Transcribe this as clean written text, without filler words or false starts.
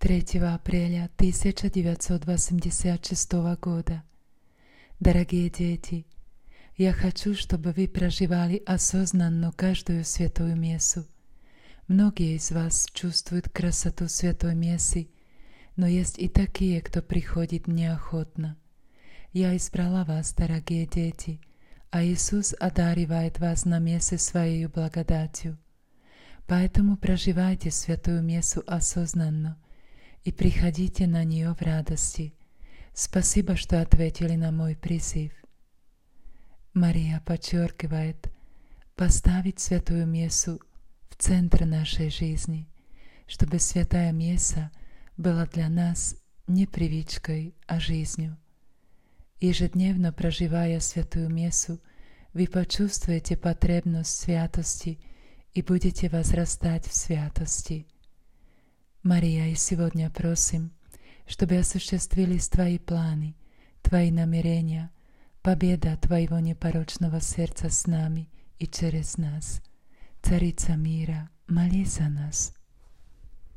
3 апреля 1986 года. Дорогие дети, я хочу, чтобы вы проживали осознанно каждую святую мессу. Многие из вас чувствуют красоту святой мессы, но есть и такие, кто приходит неохотно. Я избрала вас, дорогие дети, а Иисус одаривает вас на мессе Своей благодатью. Поэтому проживайте святую мессу осознанно и приходите на нее в радости. Спасибо, что ответили на мой призыв. Мария подчеркивает поставить святую мессу в центр нашей жизни, чтобы святая месса была для нас не привычкой, а жизнью. Ежедневно проживая святую мессу, вы почувствуете потребность в святости и будете возрастать в святости. Мария, и сегодня просим, чтобы осуществились Твои планы, Твои намерения, победа Твоего непорочного сердца с нами и через нас. Царица мира, молись за нас.